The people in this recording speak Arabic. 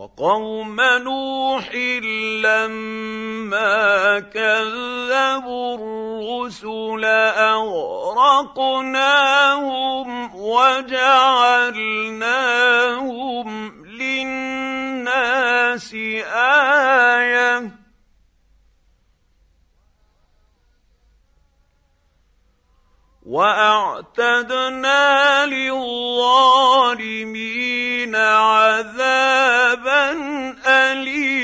وقوم نوح لما كذبوا الرسل أغرقناهم وجعلناهم للناس آية وأعتدنا للظالمين عذابا أليما.